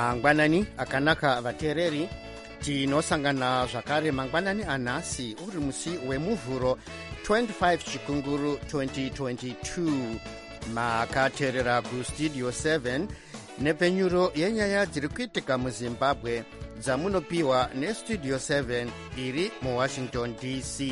mangwanani akanaka vateereri, tinosangana zvakare mangwanani anhasi uri musi wemuvhuro 25 chikunguru 2022. makateerera kustudio 7 nepenyuro yenyaya dziri kuitika muzimbabwe dzamunopiwa nestudio 7 iri muwashington dc.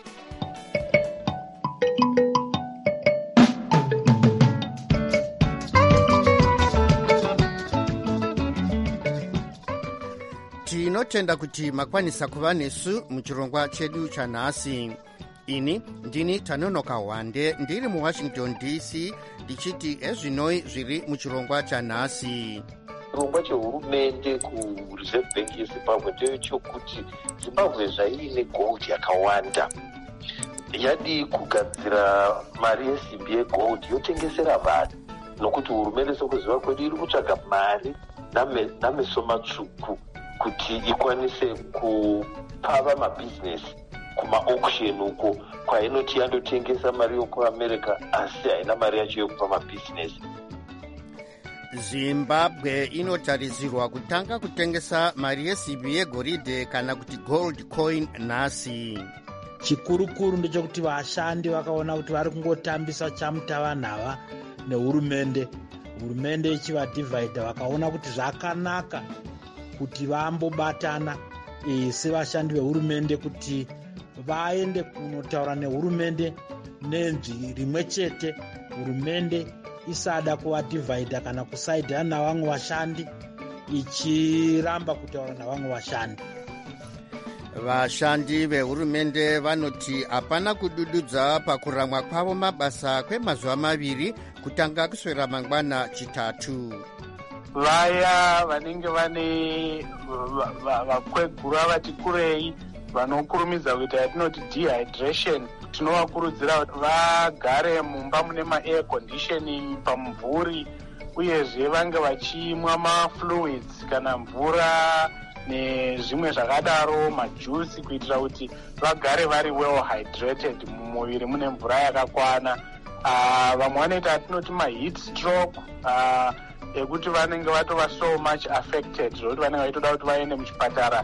tinotenda kuti makwanisa kuva nesu muchirongwa chedu chanhasi. ini ndini Tanonoka Wande ndiri muwashington dc ndichiti ezvinoi zviri muchirongwa chanhasi. chirongwa chehurumende kureserve bank yezimbabwe ndechokuti zimbabwe zvaiine gold yakawanda, yadi kugadzira mari yesimbi yegold yotengesera vanhu, nokuti hurumende sokuziva kwedu iri kutsvaga mari nameso matsvuku kuti ikwanise kupava mabhizinesi kuma-auction uko kwainoti yandotengesa mari yokuamerica asi haina mari yacho yokupa mabhizinesi. zimbabwe inotarisirwa kutanga kutengesa mari yesimbi yegoridhe kana kuti gold coin nhasi. chikurukuru ndechekuti vashandi vakaona kuti vari kungotambisa chamutavanhava nehurumende, hurumende ichivadhivhaidha, vakaona kuti zvakanaka kuti vambobatana sevashandi vehurumende kuti vaende kunotaura nehurumende nenzwi rimwe chete, hurumende isada kuvadhivhaidha kana kusaidhana navamwe vashandi, ichiramba kutaura navamwe vashandi. vashandi vehurumende vanoti hapana kudududza pakuramwa kwavo mabasa kwemazuva maviri kutanga kuswera mangwana chitatu. vaya vanenge vane vakwegura vati kurei vanokurumidza kuita yatinoti dehydration, tinovakurudzira kuti vagare mumba mune maair conditioning pamumvuri, uyezve vange vachimwa mafluids kana mvura nezvimwe zvakadaro, majusi, kuitira kuti vagare vari well hydrated, mumuviri mune mvura yakakwana. Vamwe vanoita yatinoti maheat stroke, ekuti vanenge vatova so much affected zvokuti vanenge vaitoda kuti vaende muchipatara.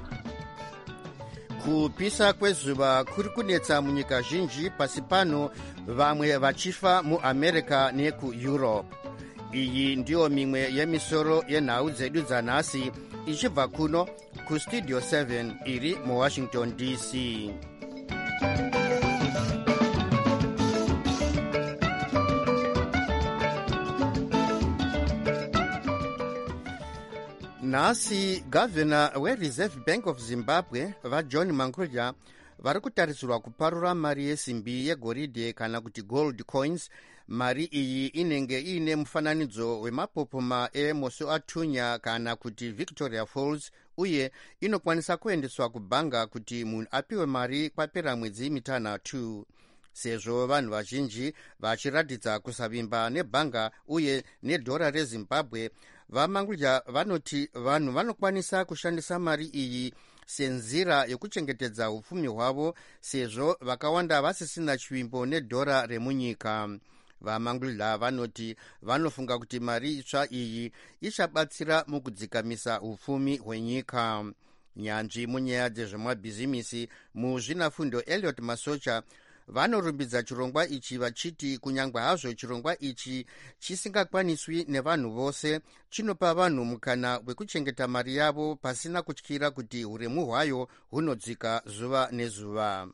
kupisa kwezuva kuri kunetsa munyika zhinji pasi pano, vamwe vachifa muamerica nekueurope. iyi ndiyo mimwe yemisoro yenhau dzedu dzanhasi ichibva kuno kustudio 7 iri muwashington dc. nhasi gavhena wereserve bank of zimbabwe vajohn mangudya vari kutarisirwa kuparura mari yesimbi yegoridhe kana kuti gold coins. mari iyi inenge iine mufananidzo wemapopoma emoso atunya kana kuti victoria falls, uye inokwanisa kuendeswa kubhanga kuti munhu apiwe mari kwapera mwedzi mitanhatu. sezvo vanhu vazhinji vachiratidza kusavimba nebhanga uye nedhora rezimbabwe, vamangudya vanoti vanhu vanokwanisa kushandisa mari iyi senzira yekuchengetedza upfumi hwavo, sezvo vakawanda vasisina chivimbo nedhora remunyika. vamangudya vanoti vanofunga kuti mari itsva iyi ichabatsira mukudzikamisa upfumi hwenyika. nyanzvi munyaya dzezvemabhizimisi muzvinafundo Elliot Masocha vanorumbidza chirongwa ichi vachiti kunyange hazvo chirongwa ichi chisingakwaniswi nevanhu vose, chinopa vanhu mukana wekuchengeta mari yavo pasina kutyira kuti uremu hwayo hunodzika zuva nezuva.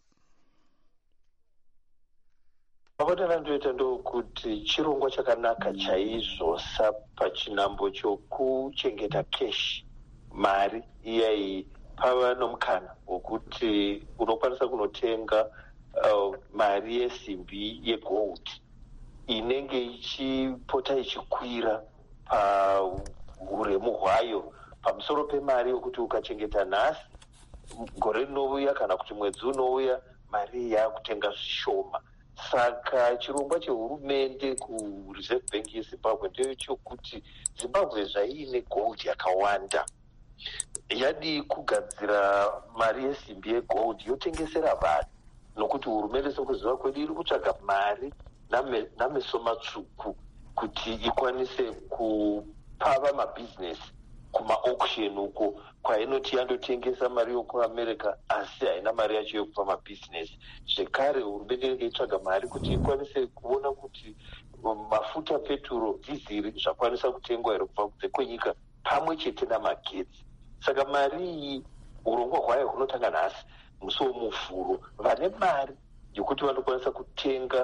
mabodana ndoita ndokuti chirongwa chakanaka chaizvo sapachinambo chokuchengeta keshi, mari iyai pava nomukana wokuti unokwanisa kunotenga mari yesimbi yegold inenge ichipota ichikwira pauremu hwayo pamusoro pemari yokuti ukachengeta nhasi, gore rinouya kana kuti mwedzi unouya, mari yakutenga zvishoma. saka chirongwa chehurumende kureserve bank yezimbabwe ndechokuti zimbabwe zvaiine gold yakawanda, yadi kugadzira mari yesimbi yegold yotengesera vanhu, nokuti hurumende sokuziva kwedu iri kutsvaga mari nameso matsvuku kuti ikwanise kupava mabhizinesi kuma-auction uko kwainoti yandotengesa mari yokuamerica asi haina mari yacho yokupa mabhizinesi. Zvekare hurumende inenge itsvaga mari kuti ikwanise kuona kuti mafuta, peturo, dhiziri zvakwanisa kutengwa here kubva kunze kwenyika pamwe chete namagetsi. Saka mari iyi urongwa hwayo hunotanga nhasi musi womuvhuro. Vane mari yokuti vanokwanisa kutenga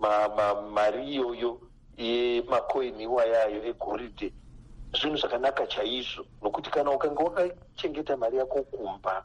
mari iyoyo yemakoini iwayayo egoridhe, zvinhu zvakanaka chaizvo, nokuti kana ukanga wakachengeta mari yako kumba,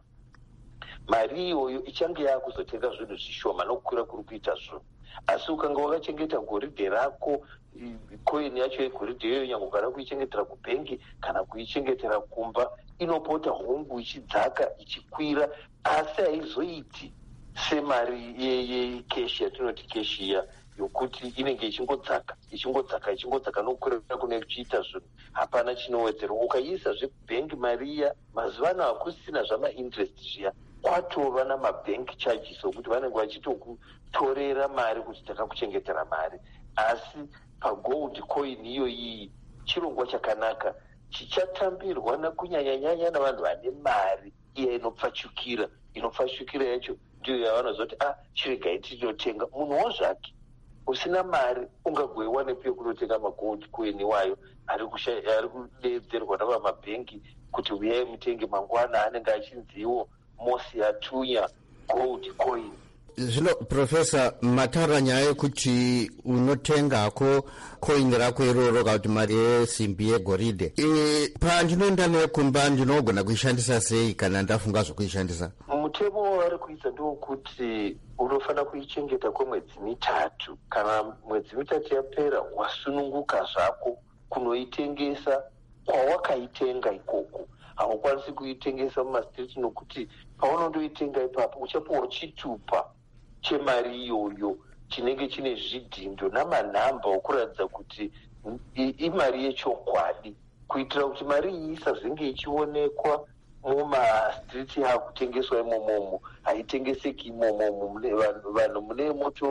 mari iyoyo ichange yakuzotenga zvinhu zvishoma nokukwira kuri kuita zvinhu. Asi ukanga wakachengeta goridhe rako, koini yacho yegoridhe iyoyo nyange ukada kuichengetera kubhengi kana kuichengetera kumba, inopota hongu ichidzaka ichikwira, asi haizoiti semari yekeshi yatinoti keshiya yokuti inenge ichingodzaka nokukwira kune kuchiita zvinhu, hapana chinowedzerwa. Ukaiisa zvebhengi mari iya, mazuva ano hakusina zvamainterest zviya, kwatova namabhenki charges okuti vanenge vachitokutorera mari kuti takakuchengetera mari. Asi pagold coin iyo iyi chirongwa chakanaka chichatambirwa kunyanyanyanya navanhu vane mari iya inopfachukira yacho ndiyo yavanozoti chiregai tinotenga. Munhuwo zvake usina mari ungagoiwa nepi yekunotenga magold coin iwayo ari kudeedzerwa navamabhengi kuti uyai mutenge mangwana, anenge achinziwo Mosi Yatunya gold coin. Zvino Profesa, mataura nyaya yekuti unotengako koini rako iroro kana kuti mari yesimbi yegoridhe, pandinoenda nayo kumba ndinogona kuishandisa sei kana ndafunga zvokuishandisa? Mutemo wavari kuita ndokuti unofanira kuichengeta kwemwedzi 3. Kana mwedzi 3 yapera wasununguka zvako kunoitengesa kwawakaitenga ikoko. Haukwanisi kuitengesa mumastriti nokuti paunondoitenga ipapo uchapuwa chitupa chemari iyoyo chinenge chine zvidhindo namanhamba okuratidza kuti imari yechokwadi, kuitira kuti mari iyi isazenge ichionekwa mumastriti yakutengeswa imomomo, haitengeseki imomomo, vanhu mune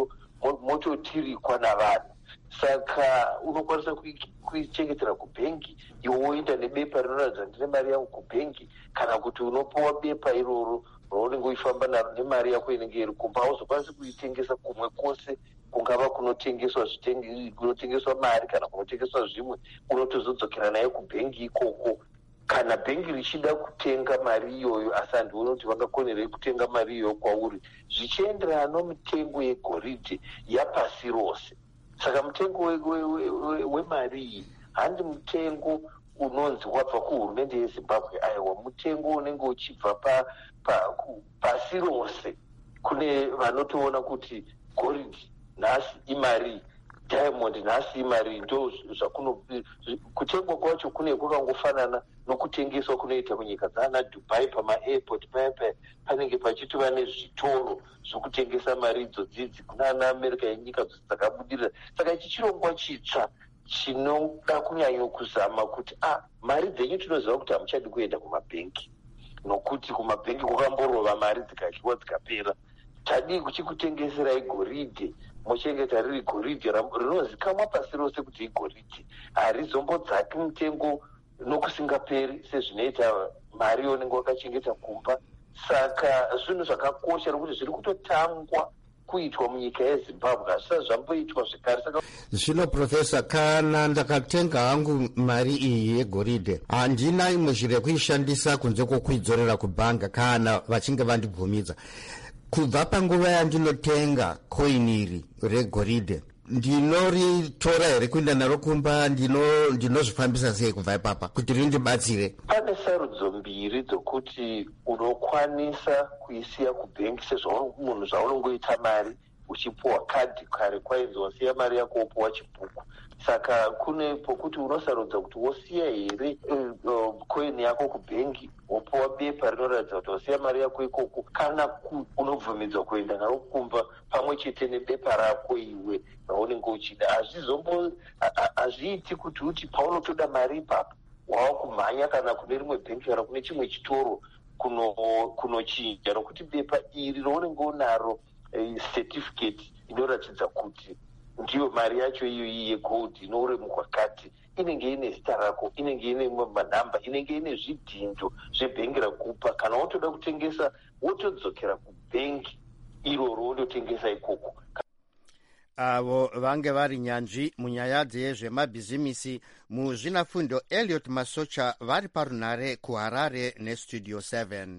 mototirikwa navanhu. Saka unokwanisa kuichengetera kubhengi, iwe woenda nebepa rinoratidza ndine mari yangu kubhengi, kana kuti unopuwa bepa iroro raunenge uifamba naro nemari yako inenge iri kumba. Hauzokwanisi kuitengesa kumwe kwose, kungava kunotengeswa mari kana kunotengeswa zvimwe, unotozodzokera nayo kubhengi ikoko. Kana bhengi richida kutenga mari iyoyo, asi handioni kuti vangakonerei kutenga mari iyoyo kwauri, zvichienderana nomutengo yegoridhe yapasi rose. Saka mutengo wemari iyi handi mutengo unonzi wabva kuhurumende yeZimbabwe, aiwa mutengo unenge uchibva pasi rose. Kune vanotoona kuti goridhe nhasi imari, diamond nhasi imari, ndo kutengwa kwacho kune kwakangofanana nokutengeswa kunoita munyika dzana Dubai. Pamaairport paya panenge pachitova nezvitoro zvokutengesa mari idzodzidzi kunana America yenyika dzose dzakabudirira. Saka ichi chirongwa chitsva chinoda kunyanya kuzama kuti mari dzenyu tinoziva kuti hamuchadi kuenda kumabhenki, nokuti kumabhenki kwakamborova mari dzikadyiwa dzikapera. Tadii kuchikutengeserai goridhe, mochengeta riri goridhe rinozikamwa pasi rose kuti igoridhe, harizombodzaki mutengo nokusingaperi sezvinoita mari yaunenge wakachengeta kumba. Saka zvinhu zvakakosha nokuti zviri kutotangwa kuitwa munyika yeZimbabwe, hazvisati zvamboitwa zvekare. Zvino Profesa, kana ndakatenga hangu mari iyi yegoridhe, handina imwe njira yekuishandisa kunze kwokuidzorera kubhanga kana vachinge vandibvumidza. Kubva panguva yandinotenga koini iri regoridhe, ndinoritora here kuenda naro kumba, ndinozvifambisa sei kubva ipapa kuti rindibatsire? Pane sarudzo mbiri dzokuti unokwanisa kuisiya kubhengi sezvamunhu zvaunongoita mari uchipuwa kadhi. Kare kwainzi wasiya mari yako wopuwa chibhuku. Saka kune pokuti unosarudza kuti wosiya here koini yako kubhengi wopuwa bepa rinoratidza kuti wasiya mari yako ikoko, kana unobvumidzwa kuenda naro kumba pamwe chete nebepa rako iwe raunenge uchida. Hazviiti kuti uti paunotoda mari ipapo wava kumhanya kana kune rimwe bhengi kana kune chimwe chitoro kunochinja, nokuti bepa iri raunenge unaro certificate inoratidza kuti ndiyo mari yacho iyoyi yegold inouremu kwakati inenge ine zita rako, inenge ine manhamba, inenge ine zvidhindo zvebhengi rakupa. Kana wotoda kutengesa wotodzokera kubhengi iroro wondotengesa ikoko. avo vange vari nyanzvi munyaya dzezvemabhizimisi muzvinafundo Elliot Masocha vari parunhare kuHarare nestudio 7.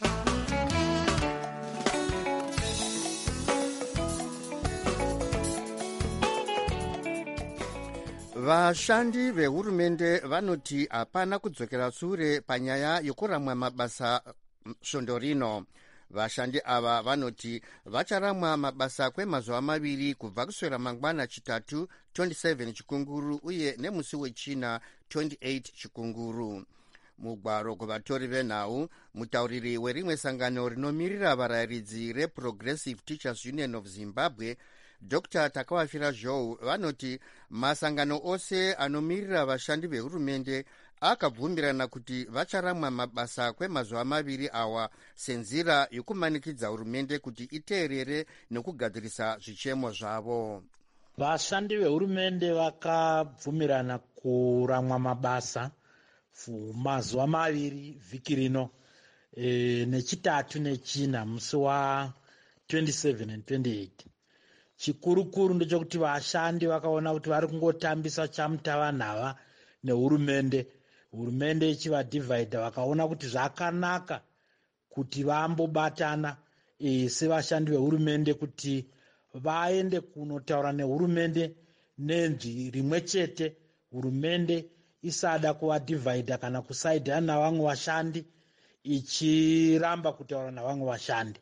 Vashandi vehurumende vanoti hapana kudzokera sure panyaya yokuramwa mabasa svondo rino. Vashandi ava vanoti vacharamwa mabasa kwemazuva maviri kubva kuswera mangwana chitatu 27 chikunguru uye nemusi wechina 28 chikunguru. Mugwaro kuvatori venhau, mutauriri werimwe sangano rinomirira varayiridzi reProgressive Teachers Union of Zimbabwe, Dr. Takawafira Joe, vanoti masangano ose anomirira vashandi vehurumende akabvumirana kuti vacharamwa mabasa kwemazuva maviri awa senzira yokumanikidza hurumende kuti iteerere nekugadzirisa zvichemo zvavo. Vashandi vehurumende vakabvumirana kuramwa mabasa mazuva maviri vhiki rino, nechitatu nechina musi wa 27 and 28. Chikurukuru ndechekuti vashandi vakaona kuti vari kungotambisa chamutavanhava nehurumende, hurumende ichivadhivhaidha, vakaona kuti zvakanaka kuti vambobatana sevashandi vehurumende kuti vaende kunotaura nehurumende nenzwi rimwe chete, hurumende isada kuvadhivhaidha kana kusaidhana navamwe vashandi, ichiramba kutaura navamwe vashandi.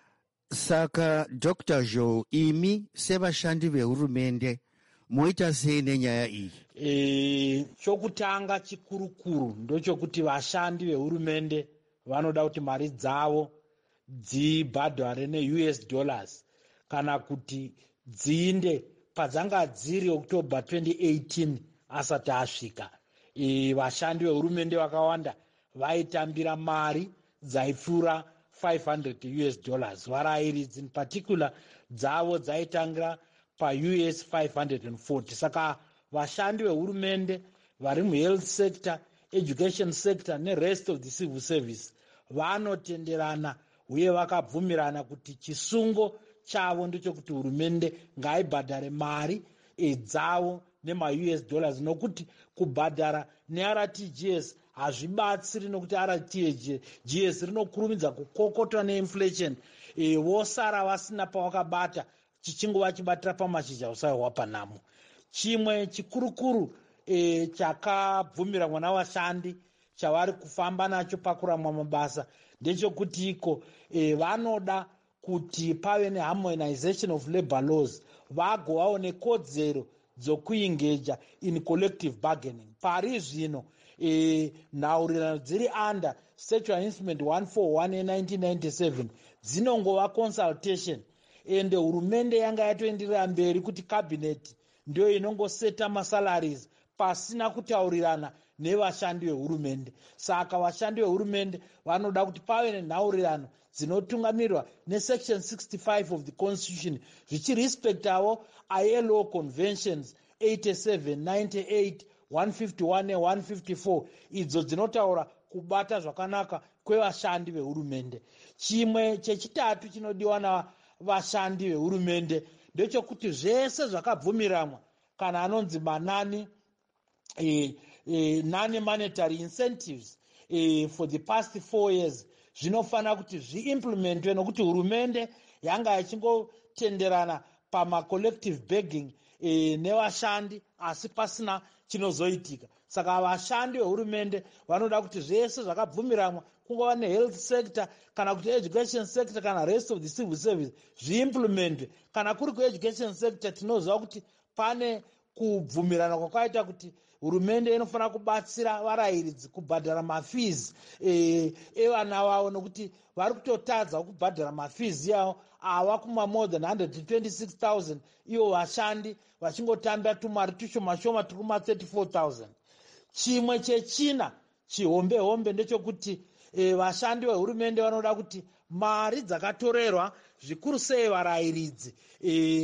Saka Dr. Joe, imi sevashandi vehurumende moita sei nenyaya iyi? Chokutanga chikurukuru ndochokuti vashandi vehurumende vanoda kuti mari dzavo dzibhadhare neUS dollars kana kuti dziinde padzanga dziri October 2018 asati asvika. Vashandi vehurumende vakawanda vaitambira mari dzaipfuura $500 US. Varayiridzi in particular dzavo dzaitangira paUS 540. Saka vashandi vehurumende vari muhealth sector, education sector nerest of the civil service vanotenderana uye vakabvumirana kuti chisungo chavo ndechekuti hurumende ngaibhadhare mari dzavo nemaUS dollars, nokuti kubhadhara neRTGS hazvibatsiri, nokuti RTGS rinokurumidza kukokotwa neinflation, vosara vasina pavakabata, chichingova chibatira pamashizha usaiwa panamo. Chimwe chikurukuru chakabvumirwa navashandi chavari kufamba nacho pakuramwa mabasa ndechekuti iko vanoda kuti pave neharmonization of labor laws, vagovawo nekodzero dzokuingeja in collective bargaining. Pari zvino nhaurirano dziri under Statutory Instrument 141 1997 dzinongova consultation, ende hurumende yanga yatoenderera mberi kuti cabinet ndio inongoseta masalaries pasina kutaurirana nevashandi vehurumende. Saka vashandi vehurumende vanoda kuti pave nenhaurirano dzinotungamirirwa nesection 65 of the constitution zvichirespectawo ILO conventions 87, 98, 151 ne154 idzo dzinotaura kubata zvakanaka kwevashandi vehurumende. Chimwe chechitatu chinodiwa navashandi vehurumende ndechekuti zvese zvakabvumiranwa kana anonzi manani non-monetary incentives for the past 4 years zvinofanira kuti zviimplementwe, nokuti hurumende yanga ichingotenderana pamacollective bargaining nevashandi asi pasina chinozoitika. Saka vashandi vehurumende vanoda kuti zvese zvakabvumiranwa, kungova nehealth sector kana kuti education sector kana rest of the civil service zviimplementwe. Kana kuri kueducation sector tinoziva kuti pane kubvumirana kwakaita kuti hurumende inofanira kubatsira varayiridzi kubhadhara mafees evana vavo, nokuti vari kutotadza kubhadhara mafees yavo ava kuma more than 126,000, ivo vashandi vachingotambira tumari tushomashoma turi kuma 34,000. Chimwe chechina chihombehombe ndechekuti vashandi vehurumende vanoda kuti mari dzakatorerwa zvikuru sei varayiridzi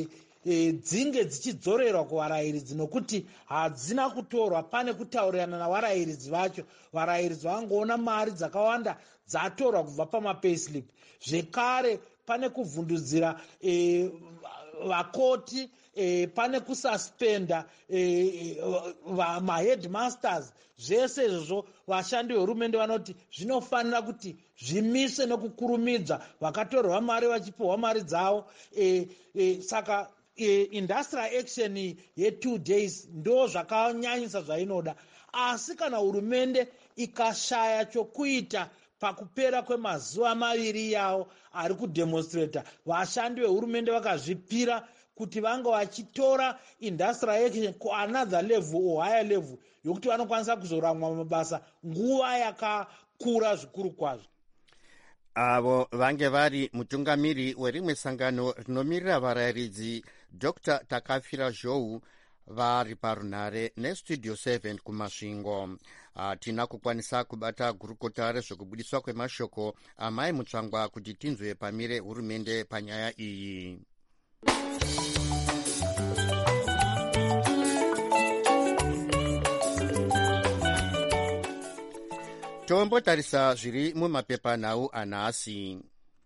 dzinge dzichidzorerwa kuvarayiridzi, nokuti hadzina kutorwa pane kutaurirana navarayiridzi vacho. Varayiridzi vangoona mari dzakawanda dzatorwa kubva pamapayslip. Zvekare pane kuvhundudzira vakoti, pane kususpenda maheadmasters. Zvese izvozvo vashandi vehurumende vanoti zvinofanira kuti zvimiswe nekukurumidza, vakatorwa mari vachipiwa mari dzavo. Saka industrial action ye2 days ndo zvakanyanyisa zvainoda. Asi kana hurumende ikashaya chokuita pakupera kwemazuva 2 yavo ari kudemonstrata, vashandi vehurumende vakazvipira kuti vanga vachitora industrial action kuanother level or higher level yokuti vanokwanisa kuzoramwa mabasa nguva yakakura zvikuru kwazvo. Avo vange vari mutungamiri werimwe sangano rinomirira varayiridzi Dr. Takafira Zhou vari parunhare nestudio 7 kumasvingo. Hatina kukwanisa kubata gurukota rezvekubudiswa kwemashoko amai Mutsvangwa kuti tinzwe pamire hurumende panyaya iyi. Tombotarisa zviri mumapepanhau anhasi.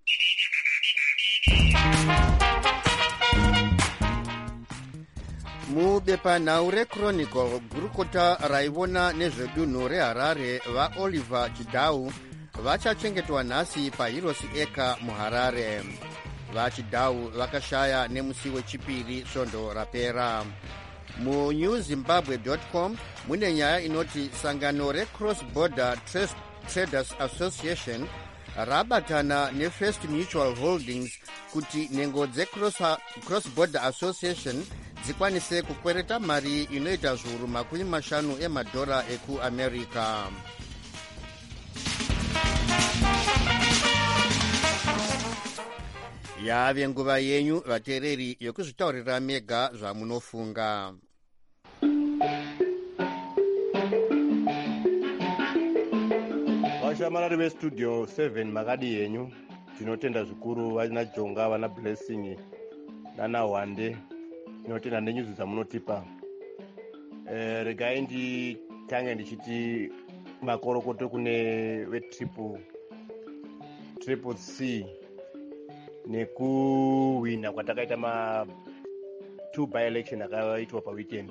Mubepanhau reChronicle, gurukota raivona nezvedunhu reHarare vaOliver Chidau vachachengetwa nhasi paHeroes Acre muHarare. VaChidau vakashaya nemusi wechipiri svondo rapera. MuNewZimbabwe.com mune nyaya inoti sangano reCross Border Traders Association rabatana neFirst Mutual Holdings kuti nhengo dzeCross Border Association dzikwanise kukwereta mari inoita zviuru 50 emadhora ekuAmerica. Yave nguva yenyu vateereri yokuzvitaurira mega zvamunofunga. Vashamarari vestudio 7 makadi yenyu, tinotenda zvikuru vana Jonga, vana Blessing nana Wande, tinotenda nenyuzi dzamunotipa. Regai nditange ndichiti makorokoto kune vetriple C nekuwina kwatakaita ma 2 by-election akaitwa paweekend.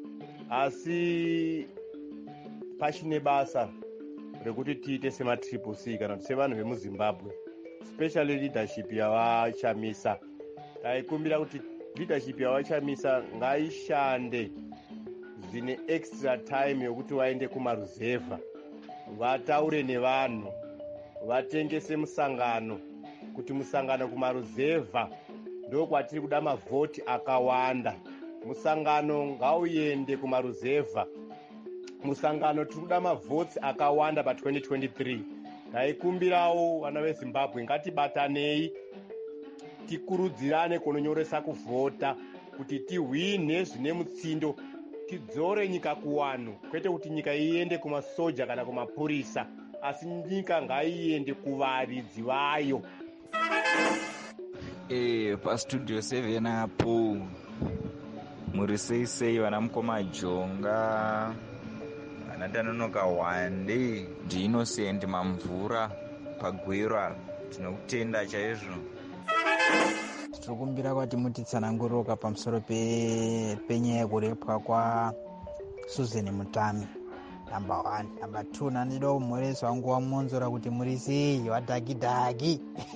Asi pachine basa rekuti tiite sema-triple C kana kuti sevanhu vemuZimbabwe, especially leadership yavachamisa. Taikumbira kuti leadership yavachamisa ngaishande zvine extra time yokuti vaende kumaruzevha, vataure nevanhu, vatengese musangano, kuti musangano kumaruzevha ndokwatiri kuda mavhoti akawanda. Musangano ngauende kumaruzevha. Musangano tiri kuda mavhoti akawanda pa2023. Taikumbirawo vana veZimbabwe ngatibatanei, tikurudzirane kunonyoresa kuvhota kuti tihwine zvine mutsindo, tidzore nyika kuwanhu, kwete kuti nyika iende kumasoja kana kumapurisa, asi nyika ngaiende kuvaridzi vayo. Pastudio 7 apo muri sei vana Mukoma Jonga, vana Tanonoka Wande, ndiInnocent Mamvura Pagwera, tinokutenda chaizvo. Tinokumbira kuti mutitsananguruka pamusoro penyaya yekurepwa kwa Susan Mutami. Number 1. Number 2, nandido murezi wangu wamunzora kuti muri sei wadhakidhaki.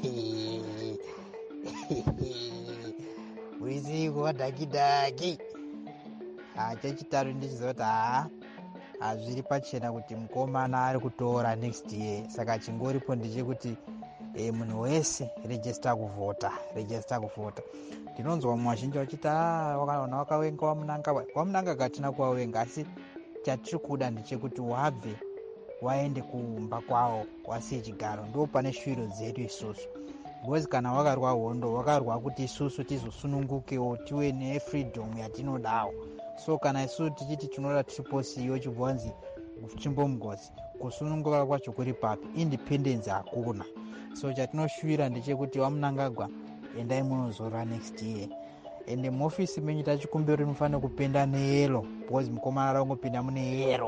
Muri sei wadhakidhaki. Chechitatu ndichizoti hazviri pachena kuti mukomana ari kutora next year. Saka chingoripo ndechekuti munhu wese register kuvhota. Ndinonzwa vamwe vazhinji vachiti wakaona wakawenga wamunanga katina kuwawenga, asi chatiri kuda ndechekuti wabve waende kumba kwawo wasiye chigaro, ndo pane shwiro dzedu isusu. Because kana wakarwa hondo wakarwa kuti isusu tizosunungukewo tive nefreedom yatinodawo. So kana isusu tichiti tinoda triple C yochibvanzi chimbomugozi, kusununguka kwacho kuri papi, independence hakuna. So chatinoshwira ndechekuti wamunangagwa endai munozora next year. ende muofisi menyu tachikumbiro rinofanira kupenda neyero because mukomana raungopinda mune yero.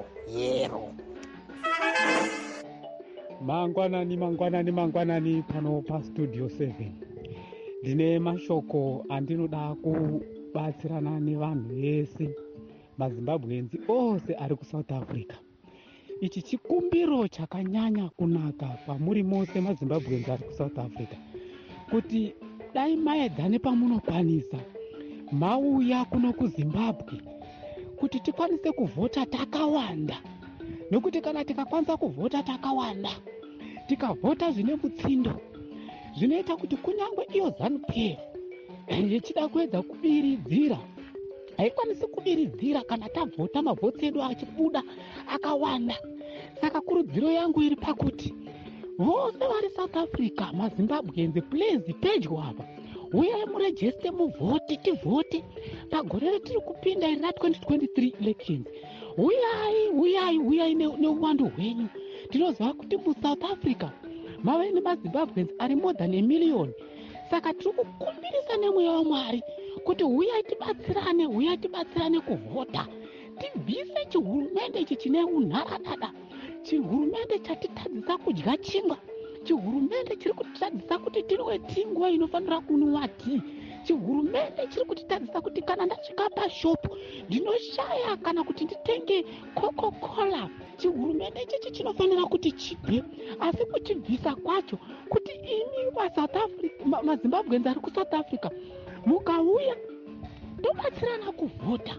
mangwanani pano pastudio 7 ndine mashoko andinoda kubatsirana nevanhu vese mazimbabwenzi ose ari kusouth africa. Ichi chikumbiro chakanyanya kunaka pamuri mose mazimbabwenzi ari kusouth africa kuti dai maedzane pamunokwanisa mauya kuno kuzimbabwe kuti tikwanise kuvhota takawanda, nekuti kana tikakwanisa kuvhota takawanda tikavhota zvine mutsindo zvinoita kuti kunyangwe iyo ZANU-PF yechida kuedza kubiridzira haikwanisi kubiridzira kana tavhota mavhotsi edu achibuda akawanda. Saka kurudziro yangu iri pakuti vose vari South Africa, mazimbabwenzi, please pedyo apa uyai murejeste muvhote, tivhote pagore retiri kupinda iri ra2023 elections. Uyai neuwandu hwenyu. Tinoziva kuti muSouth Africa mave nemazimbabwenzi ari more than 1 million. Saka tiri kukumbirisa nemweya waMwari kuti uyai tibatsirane kuvhota, tibvise chihurumende ichi chine unharadada, chihurumende chatitadzisa kudya chingwa, chihurumende chiri kutitadzisa kuti tiriwe tingwa inofanira kunwa tii, chihurumende chiri kutitadzisa kuti kana ndasvika pashopu ndinoshaya kana kuti nditenge Coca-Cola. Chihurumende ichi chinofanira kuti chibve, asi kuchibvisa kwacho kuti imi maSouth Africa, mazimbabwenzi ari kuSouth Africa mukauya tobatsirana kuvhota.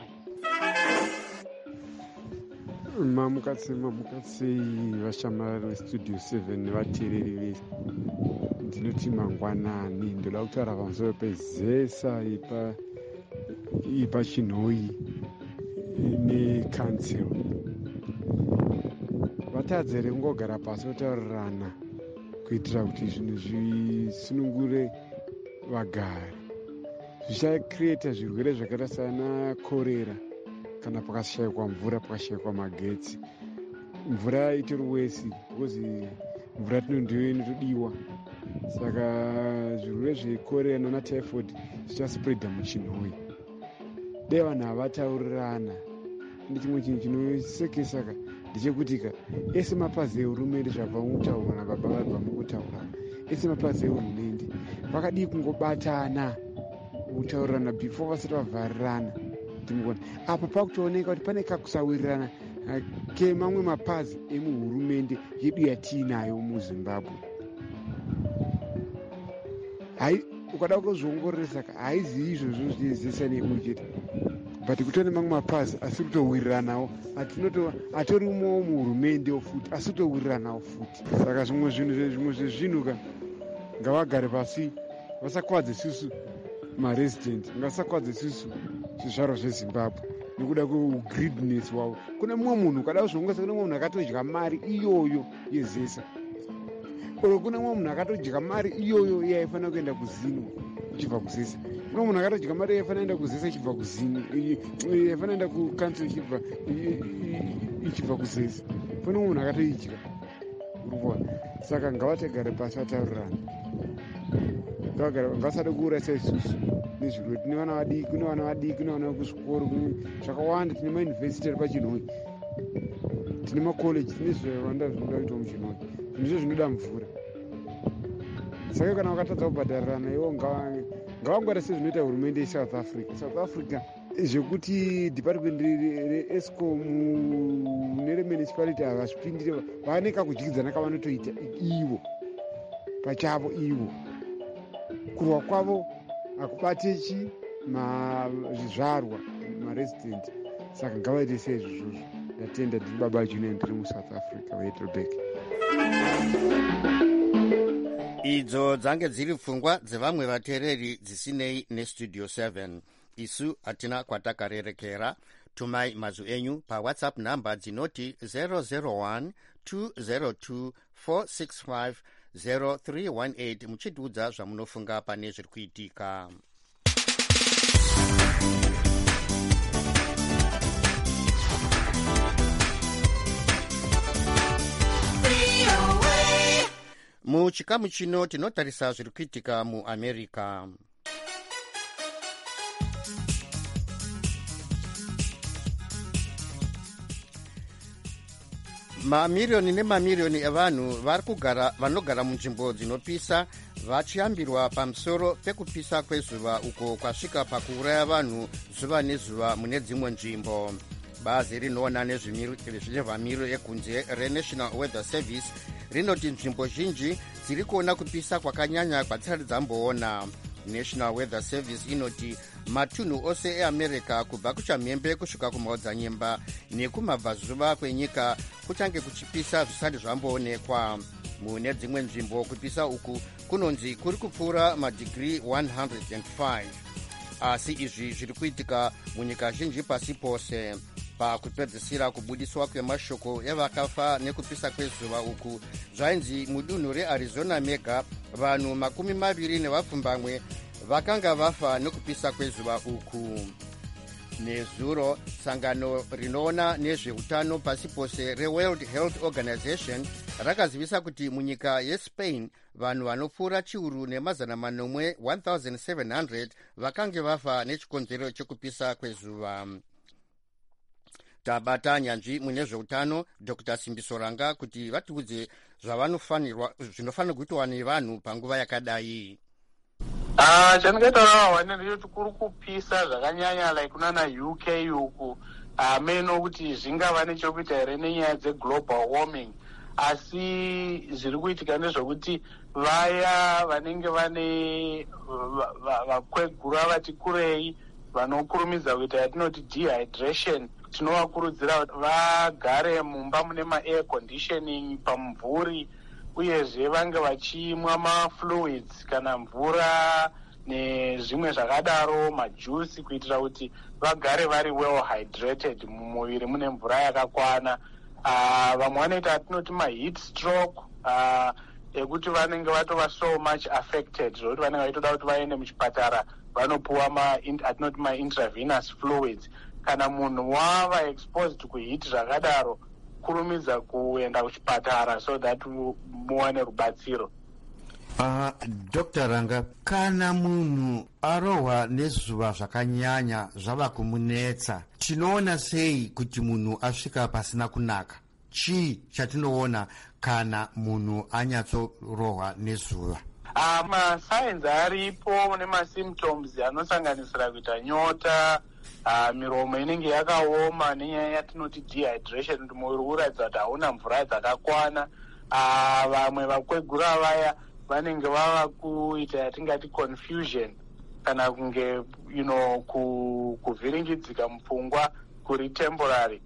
mamukatsi vashamwari vestudio 7 vateereri vese, ndinoti mangwanani. ndoda kutaura pamusoro pezesa ipachinhoi nekansel. vatadza here kungogara pasi votaurirana kuitira kuti zvinhu zvisunungure vagari. zvichacreata zvirwere zvakaita sana korera kana pakashayikwa mvura, pakashayikwa magetsi. Mvura itori wesi because mvura ndiyo inotodiwa. Saka zvirwere zvekorera nanatyphoid zvichaspreadha muchinhoi. Dai vanhu havataurirana. Ndechimwe chinhu chinosekesa ndechekuti ese mapazi ehurumende zvabva mutaura nababa vari vamukutaura, ese mapazi ehurumende vakadii kungobatana kutaurirana before vasati vavharirana. Apa pakutooneka kuti pane kakusawirirana kemamwe mapazi emuhurumende yedu yatiinayo muZimbabwe. Ukada kuzviongororesa haizi izvozvo zvinezesa neimwe chete, but kutone mamwe mapazi asi kutowiriranawo, atorimowo muhurumende futi asi kutowiriranawo futi. Saka zvimwe zvezvinhu ngavagare pasi, vasakwadze isusu maresident, ngasakwadze isusu zvizvarwa zveZimbabwe nekuda kweugreediness wavo. Kune mumwe munhu ukada kuzviongoresa, kune mumwe munhu akatodya mari iyoyo yezesa, oro kune mumwe munhu akatodya mari iyoyo yaifanira kuenda kuzino ichibva kuzesa, kune munhu akatodya mari yaifanira kuenda kuzesa ichibva kuzino, yaifanira kuenda kukansel ichibva kuzesa, pane mumwe munhu akatoidya. Saka ngavatagare pasi vataurirana, ngavasade kuurayisa isusu nezvirwere. Tine vana vadiki, kune vana vadiki, kune vana kuzvikoro, zvakawanda. Tine mayunivhesiti ari pachinhoi, tine makoleji, tine zvawanda zvinoda kuitwa muchinhoi. Zvinhu zvinoda mvura. Saka kana vakatadza kubhadharirana, ivo ngavangwara sezvinoita hurumende yeSouth Africa. South Africa zvekuti department reEscom neremunicipality havazvipindire, vane kakudyidzana kavanotoita ivo pachavo. Ivo kurwa kwavo hakubatechi zvizvarwa maresident. Saka ngavaite seizvozvo. Ndatenda. ndiri baba Junior, ndiri muSouth Africa weHeidelberg. idzo dzange dziri pfungwa dzevamwe vateereri dzisinei nestudio 7. isu hatina kwatakarerekera. tumai mazwi enyu pawhatsapp namba dzinoti 001 202 465 0318 muchitiudza zvamunofunga pane zviri kuitika. muchikamu chino tinotarisa zviri kuitika muamerica. mamiriyoni nemamiriyoni evanhu vanogara munzvimbo dzinopisa vachiyambirwa pamusoro pekupisa kwezuva uko kwasvika pakuuraya vanhu zuva nezuva mune dzimwe nzvimbo. Bazi rinoona nezvemhamiro yekunze reNational Weather Service rinoti nzvimbo zhinji dziri kuona kupisa kwakanyanya kwadzisati dzamboona. National Weather Service inoti matunhu ose eAmerica kubva kuchamhembe kusvika kumaodzanyemba nekumabvazuva kwenyika kuchange kuchipisa zvisati zvamboonekwa. Mune dzimwe nzvimbo kupisa uku kunonzi kuri kupfuura madhigiri 105, asi izvi zviri kuitika munyika zhinji pasi pose. Pakupedzisira kubudiswa kwemashoko evakafa nekupisa kwezuva uku zvainzi mudunhu reArizona mega vanhu 20 vakanga vafa nekupisa kwezuva uku. Nezuro sangano rinoona nezveutano pasi pose reWorld Health Organization rakazivisa kuti munyika yeSpain vanhu vanopfuura chiuru ne400 1700 vakange vafa nechikonzero chekupisa kwezuva. Tabata nyanzvi mune zveutano Dr. Simbiso Ranga kuti vatiudze zvinofanirwa kuitwa nevanhu panguva yakadai. Chandingataurawo ndechoti kuri kupisa zvakanyanya like kunana UK uku meno kuti zvingava nechekuita here nenyaya dzeglobal warming, asi zviri kuitika ndezvekuti vaya vanenge vane vakwegura vati kurei vanokurumidza kuita yatinoti dehydration, tinovakurudzira kuti vagare mumba mune maair conditioning pamumvuri, uyezve vange vachimwa mafluids kana mvura nezvimwe zvakadaro, majusi, kuitira kuti vagare vari well hydrated, mumuviri mune mvura yakakwana. Vamwe vanoita atinoti maheat stroke ekuti vanenge vatova so much affected zvokuti vanenge vaitoda kuti vaende muchipatara vanopuwa atinoti intravenous fluids. Kana munhu wava exposed kuheat zvakadaro, kurumidza kuenda kuchipatara so that muwane rubatsiro. Dr. Ranga, kana munhu arohwa nezuva zvakanyanya zvava kumunetsa, tinoona sei kuti munhu asvika pasina kunaka? Chii chatinoona kana munhu anyatsorohwa nezuva? Masainzi aripo nemasymptoms anosanganisira kuita nyota, miromo inenge yakaoma nenyaya yatinoti dehydration, kuti muviri uratidza kuti hauna mvura dzakakwana. Vamwe vakwegura vaya vanenge vava kuita yatingati confusion, kana kunge kuvhiringidzika mupfungwa kuri temporary.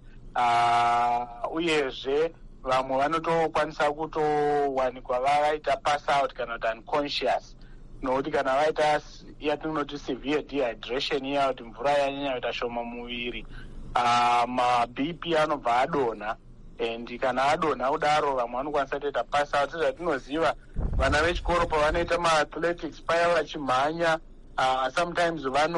Uyezve vamwe vanotokwanisa kutowanikwa vaita pass out kana kuti unconscious, nokuti kana vaita yatinoti severe dehydration iya kuti mvura yanyanya kuita shoma muviri, maBP anobva adonha, and kana adonha kudaro vamwe vanokwanisa kutoita pass out. Sezvatinoziva vana vechikoro pavanoita maathletics paya vachimhanya, sometimes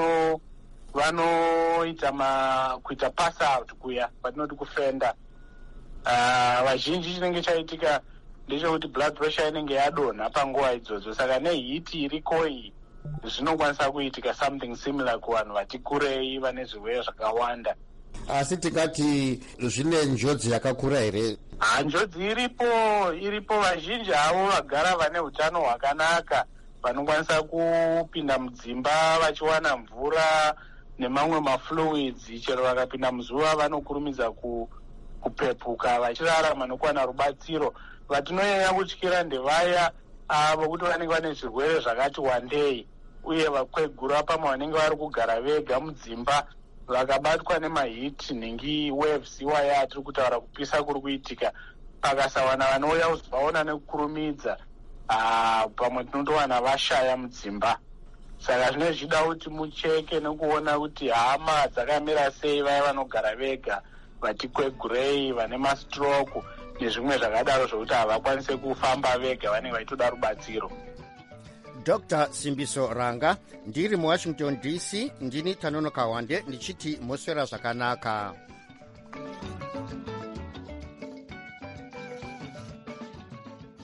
vanoita kuita pass out kuya patinoti kufenda. Vazhinji chinenge chaitika ndechekuti blood pressure inenge yadonha panguva idzodzo, saka nehiti iriko iyi zvinokwanisa kuitika something similar kuvanhu vati kurei vane zvirwere zvakawanda. Asi tikati zvine njodzi yakakura here? Njodzi iripo. Vazhinji havo vagara vane utano hwakanaka vanokwanisa kupinda mudzimba vachiwana mvura nemamwe mafluids, chero vakapinda muzuva vanokurumidza kupepuka vachirarama nokuwana rubatsiro. Vatinonyanya kutyira ndevaya vokuti vanenge vane zvirwere zvakati wandei, uye vakwegura pamwe vanenge vari kugara vega mudzimba vakabatwa nemahiti nhingi waves iwaya atiri kutaura kupisa kuri kuitika, pakasawana vanouya kuzovaona nekukurumidza, pamwe tinotowana vashaya mudzimba. Saka zvinenge zvichida kuti mucheke nekuona kuti hama dzakamira sei vaya vanogara vega, vati kwegurei, vane mastroke nezvimwe zvakadaro zvokuti havakwanise kufamba vega, vanenge vachitoda rubatsiro. Dr. Simbiso Ranga, ndiri muWashington DC, ndini Tanonoka Wande, ndichiti moswera zvakanaka.